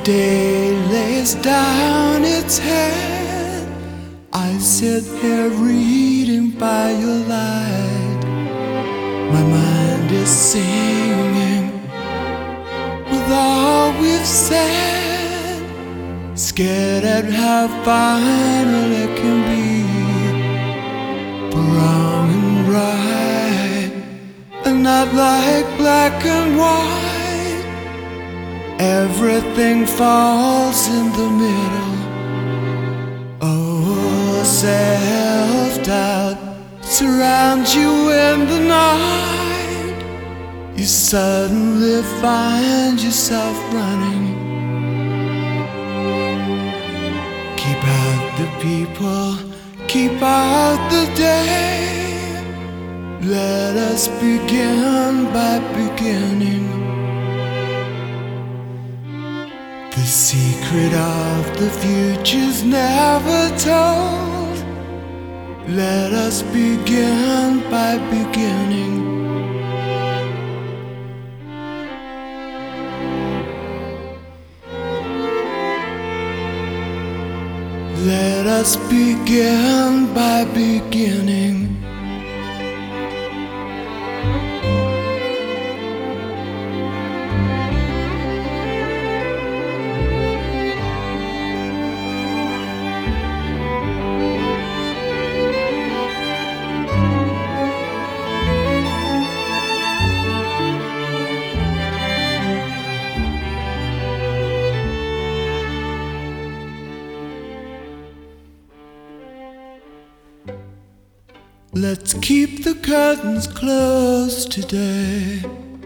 day lays down its head, I sit here reading by your light. My mind is singing with all we've said, scared at how final it can be, wrong and right, and not like black and white. Everything falls in the middle. Oh, self-doubt surrounds you in the night. You suddenly find yourself running. Keep out the people, keep out the day. Let us begin by beginning. The secret of the future's never told. Let us begin by beginning. Let us begin by beginning. Let's keep the curtains closed today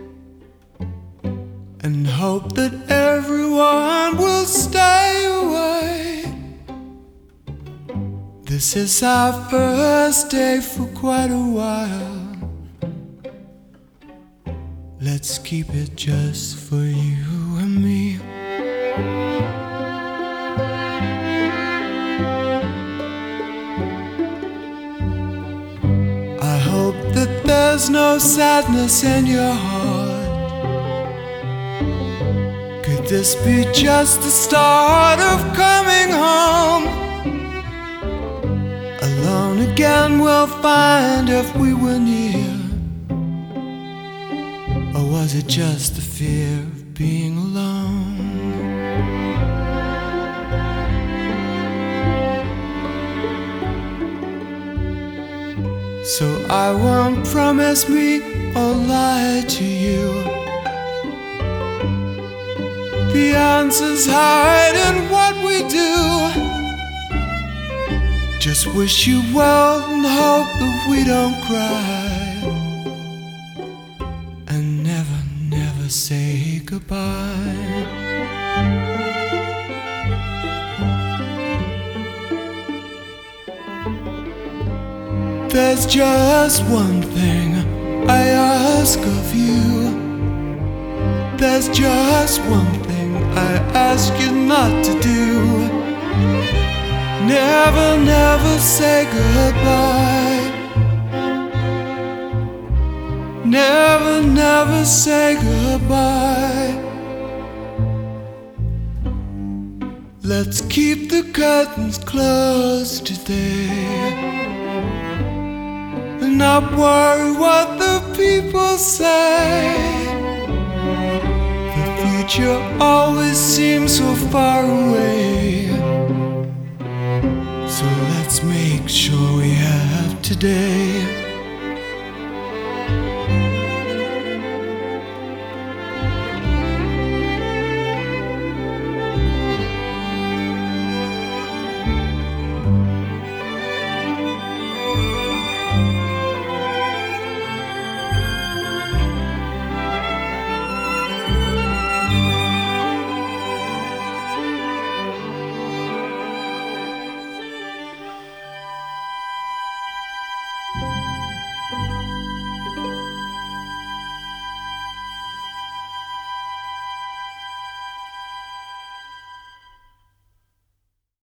and hope that everyone will stay away. This is our first day for quite a while. Let's keep it just for you and me. That there's no sadness in your heart. Could this be just the start of coming home? Alone again we'll find if we were near. Or was it just the fear of being alone? So I won't promise me or lie to you. The answers hide in what we do. Just wish you well and hope that we don't cry, and never, never say goodbye. There's just one thing I ask of you. There's just one thing I ask you not to do. Never, never say goodbye. Never, never say goodbye. Let's keep the curtains closed today and not worry what the people say. The future always seems so far away, so let's make sure we have today.